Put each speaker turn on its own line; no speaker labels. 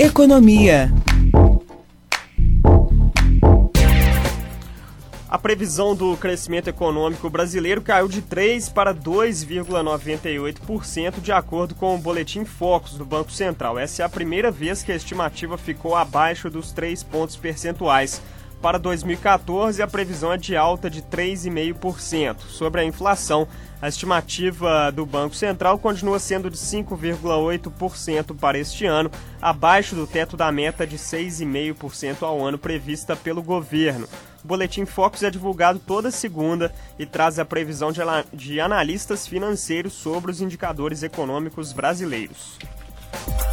Economia.
A previsão do crescimento econômico brasileiro caiu de 3% para 2,98%, de acordo com o Boletim Focus do Banco Central. Essa é a primeira vez que a estimativa ficou abaixo dos 3 pontos percentuais. Para 2014, a previsão é de alta de 3,5%. Sobre a inflação, a estimativa do Banco Central continua sendo de 5,8% para este ano, abaixo do teto da meta de 6,5% ao ano prevista pelo governo. O Boletim Focus é divulgado toda segunda e traz a previsão de analistas financeiros sobre os indicadores econômicos brasileiros.